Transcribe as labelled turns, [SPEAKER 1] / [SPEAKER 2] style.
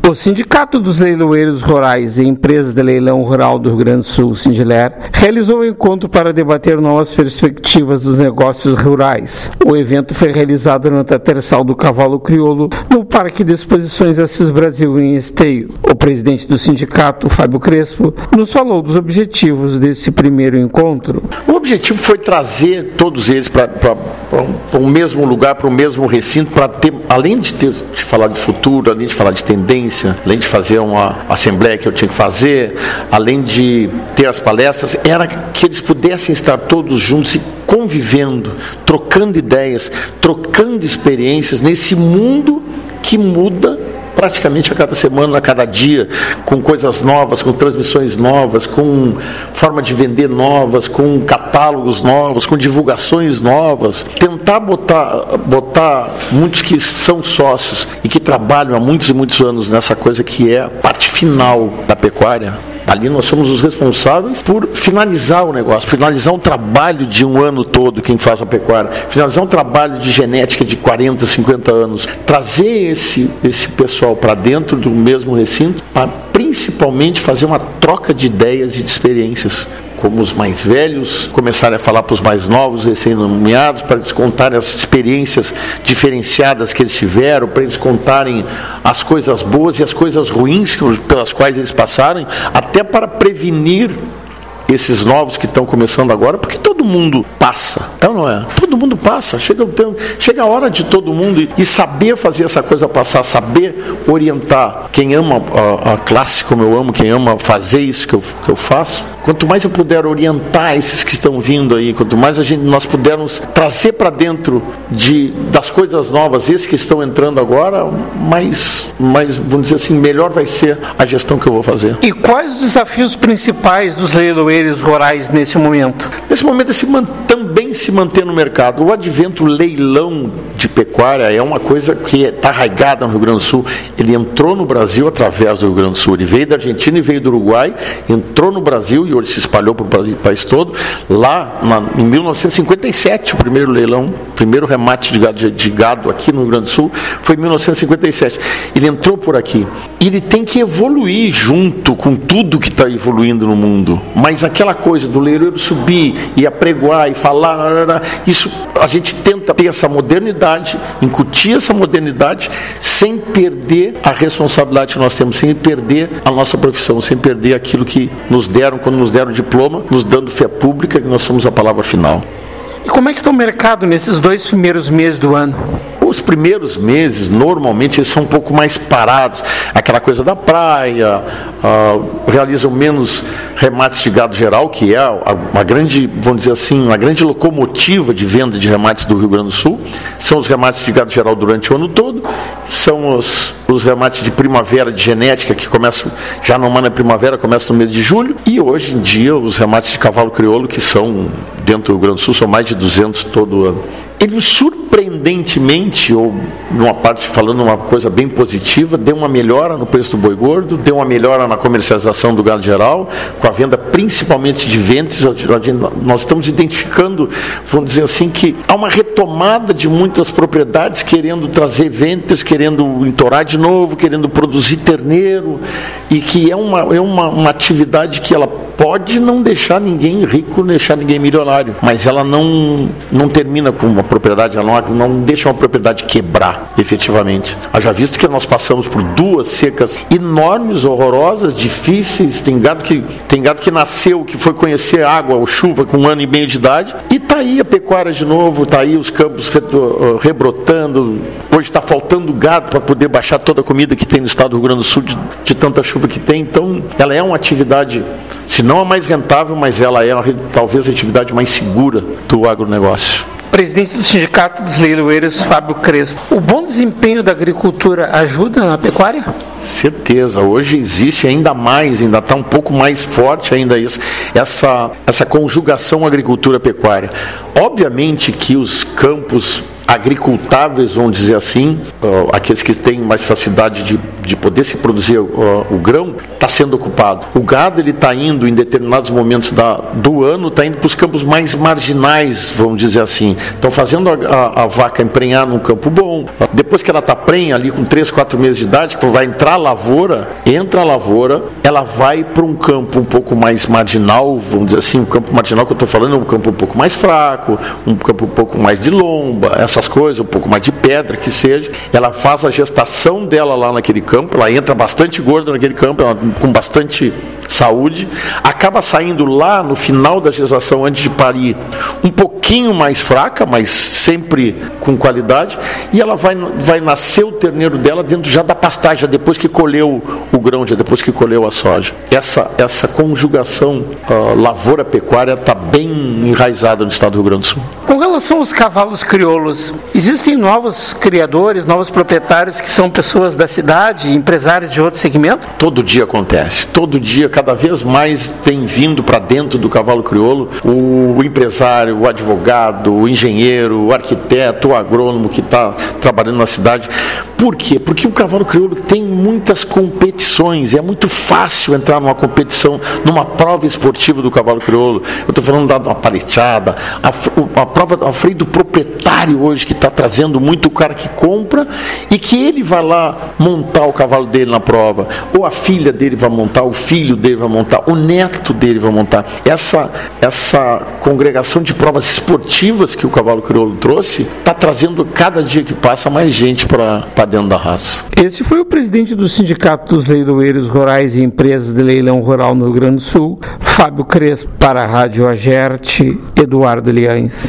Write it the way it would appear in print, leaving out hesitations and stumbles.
[SPEAKER 1] O Sindicato dos Leiloeiros Rurais e Empresas de Leilão Rural do Rio Grande do Sul, Sindiler, realizou um encontro para debater novas perspectivas dos negócios rurais. O evento foi realizado durante a Terçal do Cavalo Crioulo, no Parque de Exposições Assis Brasil, em Esteio. O presidente do sindicato, Fábio Crespo, nos falou dos objetivos desse primeiro encontro.
[SPEAKER 2] O objetivo foi trazer todos eles para o mesmo lugar, para o mesmo recinto, para ter, além de falar de futuro, além de falar de tendência, além de fazer uma assembleia que eu tinha que fazer, além de ter as palestras, era que eles pudessem estar todos juntos e convivendo, trocando ideias, trocando experiências nesse mundo que muda praticamente a cada semana, a cada dia, com coisas novas, com transmissões novas, com forma de vender novas, com catálogos novos, com divulgações novas. Tentar botar muitos que são sócios e que trabalham há muitos e muitos anos nessa coisa que é a parte final da pecuária. Ali nós somos os responsáveis por finalizar o negócio, finalizar um trabalho de um ano todo, quem faz a pecuária, finalizar um trabalho de genética de 40, 50 anos, trazer esse pessoal para dentro do mesmo recinto, para principalmente fazer uma troca de ideias e de experiências. Como os mais velhos começarem a falar para os mais novos, recém-nomeados, para eles contarem as experiências diferenciadas que eles tiveram, para eles contarem as coisas boas e as coisas ruins pelas quais eles passaram, até para prevenir esses novos que estão começando agora, porque todo mundo passa, não é? Todo mundo passa, chega a hora de todo mundo e saber fazer essa coisa passar, saber orientar. Quem ama a classe como eu amo, quem ama fazer isso que eu faço, quanto mais eu puder orientar esses que estão vindo aí, quanto mais nós pudermos trazer para dentro das coisas novas, esses que estão entrando agora, mais, vamos dizer assim, melhor vai ser a gestão que eu vou fazer.
[SPEAKER 1] E quais os desafios principais dos leiloeiros rurais nesse momento?
[SPEAKER 2] Nesse momento é também se manter no mercado. O advento leilão de pecuária é uma coisa que está arraigada no Rio Grande do Sul. Ele entrou no Brasil através do Rio Grande do Sul. Ele veio da Argentina e veio do Uruguai, entrou no Brasil e hoje se espalhou para o país todo. Lá, em 1957, o primeiro leilão, o primeiro remate de gado aqui no Rio Grande do Sul, foi em 1957. Ele entrou por aqui. E ele tem que evoluir junto com tudo que está evoluindo no mundo. Mas aquela coisa do leiloeiro subir e apregoar e falar, isso a gente tenta ter essa modernidade, incutir essa modernidade, sem perder a responsabilidade que nós temos, sem perder a nossa profissão, sem perder aquilo que nos deram, quando nos deram o diploma, nos dando fé pública, que nós somos a palavra final.
[SPEAKER 1] E como é que está o mercado nesses 2 primeiros meses do ano?
[SPEAKER 2] Os primeiros meses, normalmente, eles são um pouco mais parados. Aquela coisa da praia, realizam menos remates de gado geral, que é uma grande, vamos dizer assim, uma grande locomotiva de venda de remates do Rio Grande do Sul. São os remates de gado geral durante o ano todo. São os remates de primavera de genética, que começam, já não na primavera, começam no mês de julho. E hoje em dia, os remates de cavalo crioulo, que são, dentro do Rio Grande do Sul, são mais de 200 todo ano. Ele, surpreendentemente, ou numa parte falando uma coisa bem positiva, deu uma melhora no preço do boi gordo, deu uma melhora na comercialização do gado geral, com a venda principalmente de ventres. Nós estamos identificando, vamos dizer assim, que há uma retomada de muitas propriedades querendo trazer ventres, querendo entorar de novo, querendo produzir terneiro, e que é uma atividade que ela pode não deixar ninguém rico, não deixar ninguém milionário, mas ela não termina com uma propriedade, ela não deixa uma propriedade quebrar, efetivamente. Haja visto que nós passamos por 2 secas enormes, horrorosas, difíceis. Tem gado que nasceu, que foi conhecer água ou chuva com 1 ano e meio de idade, e está aí a pecuária de novo, está aí os campos rebrotando. Hoje está faltando gado para poder baixar toda a comida que tem no estado do Rio Grande do Sul, de tanta chuva que tem. Então, ela é uma atividade, se não a mais rentável, mas ela é talvez a atividade mais segura do agronegócio.
[SPEAKER 1] Presidente do Sindicato dos Leiloeiros, Fábio Crespo. O bom desempenho da agricultura ajuda na pecuária?
[SPEAKER 2] Certeza. Hoje existe ainda mais, ainda está um pouco mais forte ainda isso, essa conjugação agricultura-pecuária. Obviamente que os campos agricultáveis, vamos dizer assim, aqueles que têm mais facilidade de poder se produzir o grão, está sendo ocupado. O gado, ele está indo, em determinados momentos do ano, está indo para os campos mais marginais, vamos dizer assim. Estão fazendo a vaca emprenhar num campo bom. Depois que ela está prenha, ali com 3, 4 meses de idade, que vai entrar a lavoura, ela vai para um campo um pouco mais marginal, vamos dizer assim, o campo marginal que eu estou falando é um campo um pouco mais fraco, um campo um pouco mais de lomba, essas coisas, um pouco mais de pedra, que seja. Ela faz a gestação dela lá naquele campo, ela entra bastante gorda naquele campo, ela, com bastante saúde, acaba saindo lá no final da gestação, antes de parir, um pouquinho mais fraca, mas sempre com qualidade, e ela vai nascer o terneiro dela dentro já da pastagem, já depois que colheu o grão, já depois que colheu a soja. Essa conjugação lavoura-pecuária está bem enraizada no estado do Rio Grande do Sul.
[SPEAKER 1] Com relação aos cavalos crioulos, existem novos criadores, novos proprietários que são pessoas da cidade, empresários de outro segmento?
[SPEAKER 2] Todo dia acontece, todo dia, cada vez mais vem vindo para dentro do cavalo crioulo o empresário, o advogado, o engenheiro, o arquiteto, o agrônomo que está trabalhando na cidade. Por quê? Porque o cavalo crioulo tem muitas competições, e é muito fácil entrar numa competição, numa prova esportiva do cavalo crioulo. Eu estou falando da paleteada, a prova, a freio do proprietário hoje, que está trazendo muito o cara que compra e que ele vai lá montar o cavalo dele na prova, ou a filha dele vai montar, o filho dele vai montar, o neto dele vai montar. Essa congregação de provas esportivas que o cavalo crioulo trouxe está trazendo, cada dia que passa, mais gente para dentro da raça.
[SPEAKER 1] Esse foi o presidente do Sindicato dos Leiloeiros Rurais e Empresas de Leilão Rural no Rio Grande do Sul, Fábio Crespo. Para a Rádio Agerte, Eduardo Liães.